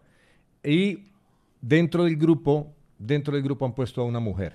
y dentro del grupo, dentro del grupo han puesto a una mujer.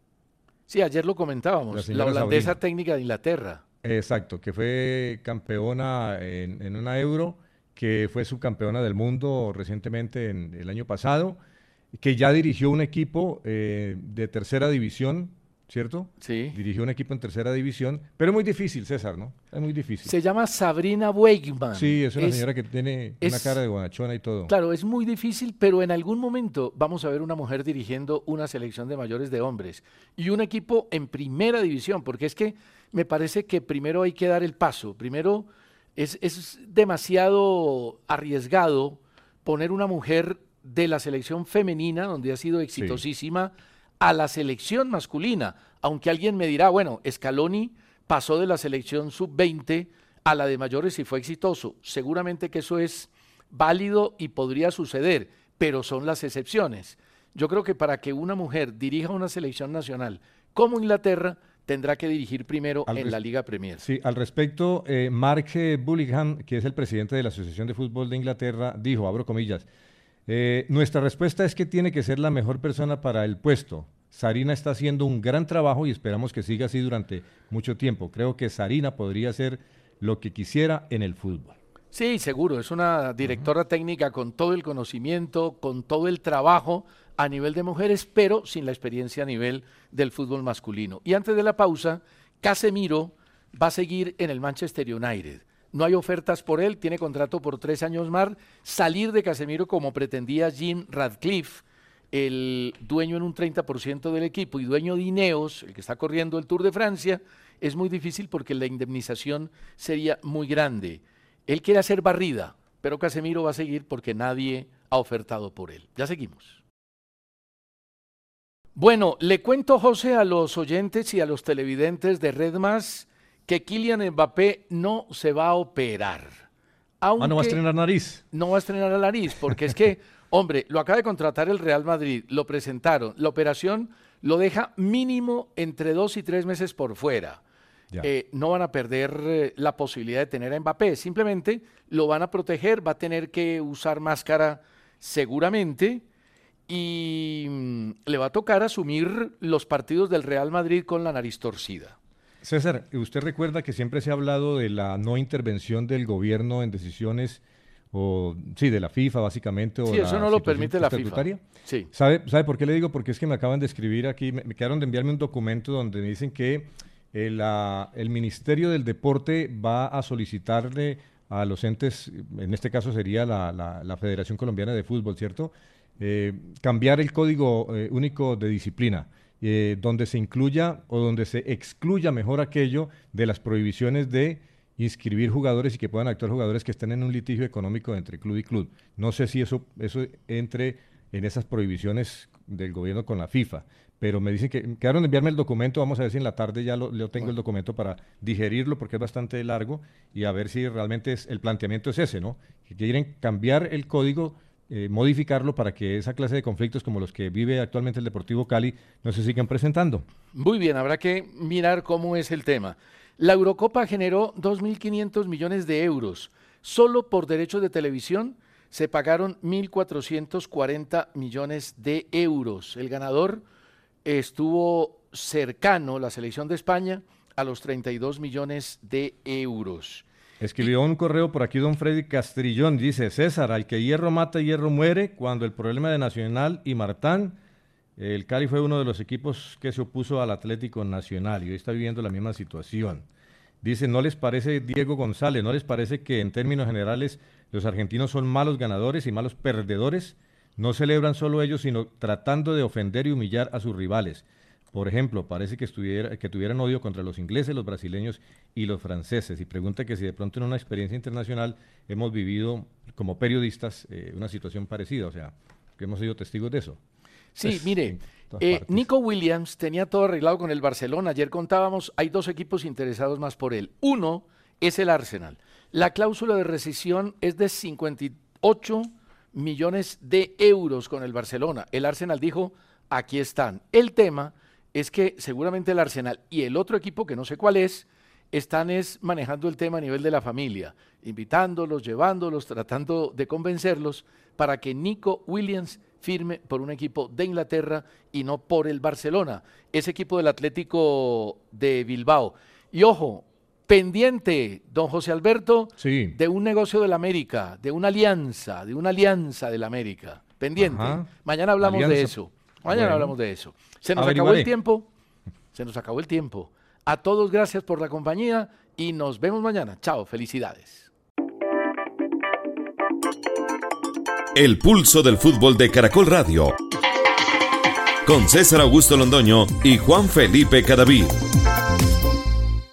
Sí, ayer lo La comentábamos, la, señora holandesa Sabrina. técnica de Inglaterra. Exacto, que fue campeona en, en una Euro, que fue subcampeona del mundo recientemente en el año pasado, que ya dirigió un equipo eh, de tercera división, ¿cierto? Sí. Dirigió un equipo en tercera división, pero es muy difícil, César, ¿no? Es muy difícil. Se llama Sabrina Weigman. Sí, es una Es- señora que tiene una es- cara de bonachona y todo. Claro, es muy difícil, pero en algún momento vamos a ver una mujer dirigiendo una selección de mayores de hombres y un equipo en primera división, porque es que me parece que primero hay que dar el paso. Primero es, es demasiado arriesgado poner una mujer de la selección femenina, donde ha sido exitosísima, a la selección masculina. Aunque alguien me dirá, bueno, Scaloni pasó de la selección sub veinte a la de mayores y fue exitoso. Seguramente que eso es válido y podría suceder, pero son las excepciones. Yo creo que para que una mujer dirija una selección nacional como Inglaterra, tendrá que dirigir primero Al en res- la Liga Premier. Sí, al respecto, eh, Mark eh, Bullingham, que es el presidente de la Asociación de Fútbol de Inglaterra, dijo, abro comillas, eh, nuestra respuesta es que tiene que ser la mejor persona para el puesto. Sarina está haciendo un gran trabajo y esperamos que siga así durante mucho tiempo. Creo que Sarina podría hacer lo que quisiera en el fútbol. Sí, seguro, es una directora técnica con todo el conocimiento, con todo el trabajo a nivel de mujeres, pero sin la experiencia a nivel del fútbol masculino. Y antes de la pausa, Casemiro va a seguir en el Manchester United. No hay ofertas por él, tiene contrato por tres años más. Salir de Casemiro como pretendía Jim Ratcliffe, el dueño en un treinta por ciento del equipo y dueño de Ineos, el que está corriendo el Tour de Francia, es muy difícil porque la indemnización sería muy grande. Él quiere hacer barrida, pero Casemiro va a seguir porque nadie ha ofertado por él. Ya seguimos. Bueno, le cuento, José, a los oyentes y a los televidentes de Red Más que Kylian Mbappé no se va a operar. Aunque Ah, ¿no va a estrenar nariz? no va a estrenar la nariz, porque es que, hombre, lo acaba de contratar el Real Madrid, lo presentaron, la operación lo deja mínimo entre dos y tres meses por fuera. Ya. Eh, no van a perder eh, la posibilidad de tener a Mbappé, simplemente lo van a proteger, va a tener que usar máscara seguramente y mm, le va a tocar asumir los partidos del Real Madrid con la nariz torcida. César, usted recuerda que siempre se ha hablado de la no intervención del gobierno en decisiones, o sí, de la FIFA básicamente. O Sí, la eso no lo situación permite la FIFA. estatutaria. Sí. ¿Sabe, ¿Sabe por qué le digo? Porque es que me acaban de escribir aquí, me, me quedaron de enviarme un documento donde me dicen que eh, la- el Ministerio del Deporte va a solicitarle a los entes, en este caso sería la, la- la Federación Colombiana de Fútbol, ¿cierto? Eh, cambiar el Código eh, Único de Disciplina, eh, donde se incluya o donde se excluya mejor aquello de las prohibiciones de inscribir jugadores y que puedan actuar jugadores que estén en un litigio económico entre club y club. No sé si eso, eso entre en esas prohibiciones del gobierno con la FIFA, pero me dicen que quedaron de enviarme el documento, vamos a ver si en la tarde ya lo, lo tengo bueno. el documento para digerirlo, porque es bastante largo, y a ver si realmente es, el planteamiento es ese, ¿no? Que quieren cambiar el código, eh, modificarlo para que esa clase de conflictos como los que vive actualmente el Deportivo Cali no se sigan presentando. Muy bien, habrá que mirar cómo es el tema. La Eurocopa generó dos mil quinientos millones de euros. Solo por derechos de televisión se pagaron mil cuatrocientos cuarenta millones de euros. El ganador estuvo cercano, la selección de España, a los treinta y dos millones de euros. Escribió un correo por aquí don Freddy Castrillón, dice: César, al que hierro mata, hierro muere. Cuando el problema de Nacional y Martán, el Cali fue uno de los equipos que se opuso al Atlético Nacional y hoy está viviendo la misma situación. Dice: ¿no les parece, Diego González, no les parece que en términos generales los argentinos son malos ganadores y malos perdedores? No celebran solo ellos, sino tratando de ofender y humillar a sus rivales. Por ejemplo, parece que, estuviera, que tuvieran odio contra los ingleses, los brasileños y los franceses. Y pregunta que si de pronto en una experiencia internacional hemos vivido como periodistas eh, una situación parecida, o sea, que hemos sido testigos de eso. Sí, pues, mire, eh, Nico Williams tenía todo arreglado con el Barcelona. Ayer contábamos, hay dos equipos interesados más por él. Uno es el Arsenal. La cláusula de rescisión es de cincuenta y ocho millones de euros con el Barcelona. El Arsenal dijo, aquí están. El tema es que seguramente el Arsenal y el otro equipo, que no sé cuál es, están es manejando el tema a nivel de la familia, invitándolos, llevándolos, tratando de convencerlos para que Nico Williams firme por un equipo de Inglaterra y no por el Barcelona, ese equipo del Atlético de Bilbao. Y ojo, pendiente, don José Alberto, sí. de un negocio del América, de una alianza, de una alianza del América. Pendiente. Ajá. Mañana hablamos alianza. de eso. Mañana bueno. hablamos de eso. Se nos Averiguaré. acabó el tiempo. Se nos acabó el tiempo. A todos gracias por la compañía y nos vemos mañana. Chao, felicidades. El pulso del fútbol de Caracol Radio. Con César Augusto Londoño y Juan Felipe Cadavid.